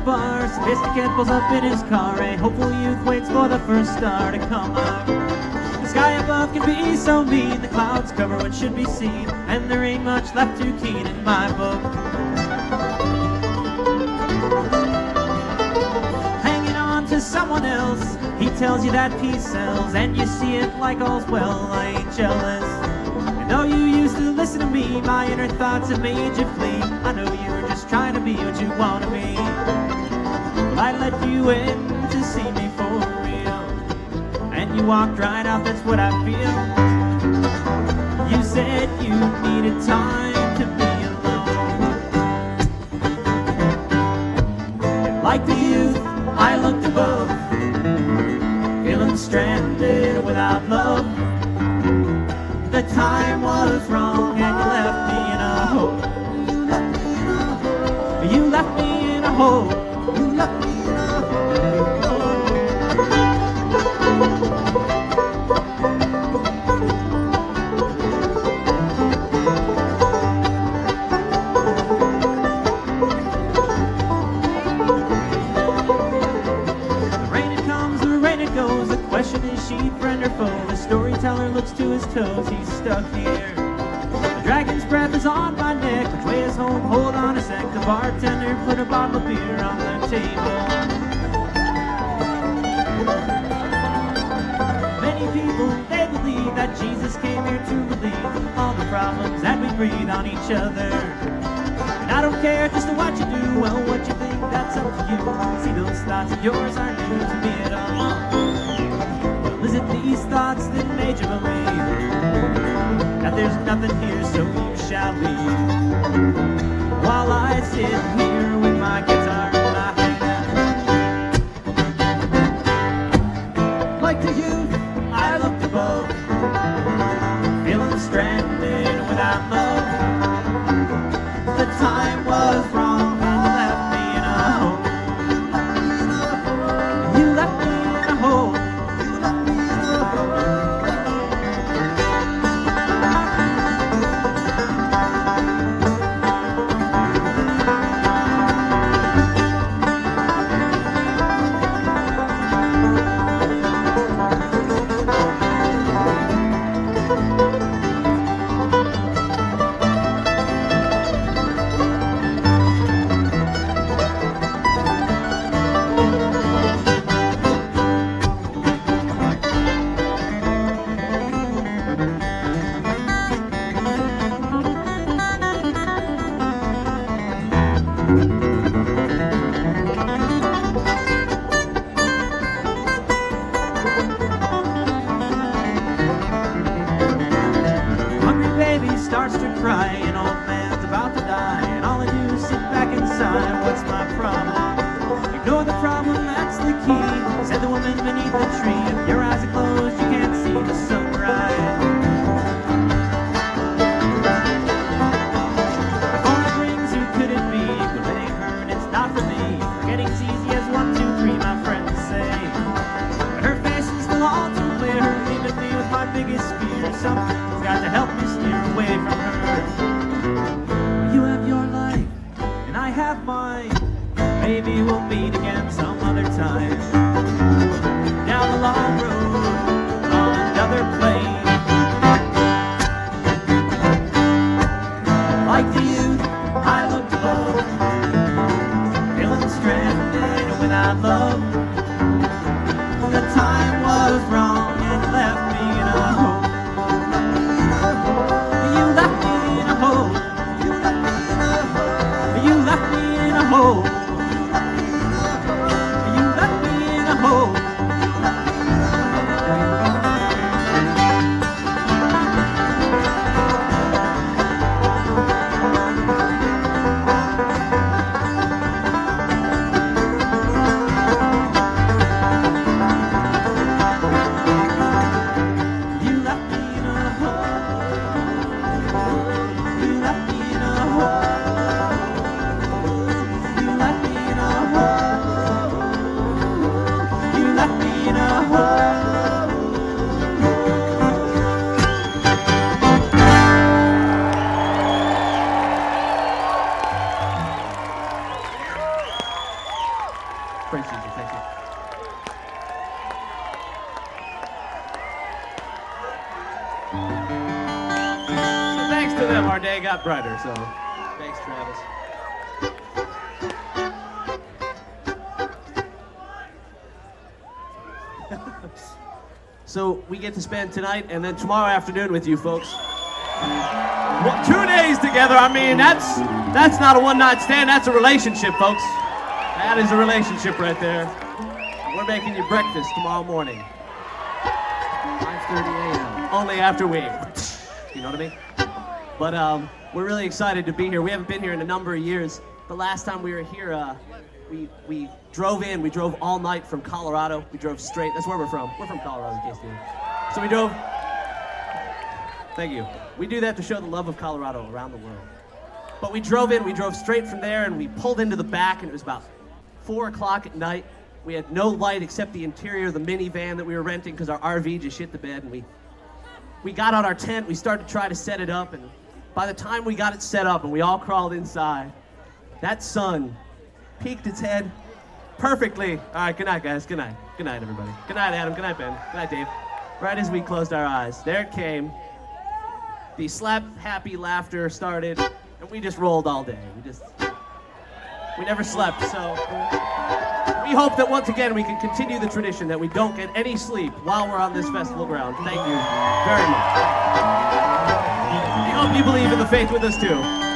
bar, sophisticated pulls up in his car. A hopeful youth waits for the first star to come up. The sky above can be so mean, the clouds cover what should be seen, and there ain't much left too keen in my book. Hanging on to someone else, he tells you that peace sells, and you see it like all's well. I ain't jealous. And though you used to listen to me, my inner thoughts have made you flee. I know you were just trying to be what you want to be. Well, I let you in to see me for real, and you walked right out, that's what I feel. You said you needed time to be alone. And like the youth, I looked above, feeling stranded without love. The time was wrong and you left me in a hole. You left me in a hole. You left me in a The rain it comes, the rain it goes. The question is, she friend or foe? The storyteller looks to his toes, he's stuck here. The dragon's breath is on my neck, which way is home? Hold on a sec. The bartender put a bottle of beer on the table. Many people, they believe that Jesus came here to relieve all the problems that we breathe on each other. And I don't care just what you do, well, what you think, that's up to you. See, those thoughts of yours aren't new to me at all. Is it these thoughts that made you believe that there's nothing here, so you shall leave? While I sit here with my guitar in my hand. Like the youth, I looked above, feeling stranded without love. The time was wrong and you left me in a hole. You left me in a hole. Starts to cry, an old man's about to die, and all I do is sit back inside. What's my problem? Ignore the problem, that's the key, said the woman beneath the tree. If your eyes are closed, you can't see the sunrise. The phone rings, who could it be? Well, it ain't her, and it's not for me. Forgetting's easy as 1, 2, 3, my friends say. But her face is still all too clear, leaving me with my biggest fear. Something's got to help me steer away from her. You have your life, and I have mine. Maybe we'll meet again some other time. Down the long road, on another plane. Like the youth, I looked above, feeling stranded without love. The time was wrong and left me in a hole. You left me in a hole. You left me in a hole. You left me in a hole. You left me in a hole. got brighter, so thanks, Travis. So we get to spend tonight and then tomorrow afternoon with you folks. 2 days together. I mean, that's not a one-night stand. That's a relationship, folks. That is a relationship right there. We're making you breakfast tomorrow morning. 5:30 a.m. Only after we, you know what I mean? But we're really excited to be here. We haven't been here in a number of years. The last time we were here, we drove in. We drove all night from Colorado. We drove straight. That's where we're from. We're from Colorado, in case you didn't. So we drove. Thank you. We do that to show the love of Colorado around the world. But we drove in. We drove straight from there, and we pulled into the back, and it was about 4 o'clock at night. We had no light except the interior of the minivan that we were renting because our RV just shit the bed, and we got out our tent. We started to try to set it up, and by the time we got it set up and we all crawled inside, that sun peeked its head perfectly. All right, good night, guys. Good night. Good night, everybody. Good night, Adam. Good night, Ben. Good night, Dave. Right as we closed our eyes, there it came. The slap happy laughter started, and we just rolled all day. We never slept, so we hope that once again we can continue the tradition that we don't get any sleep while we're on this festival ground. Thank you very much. We hope you believe in the faith with us too.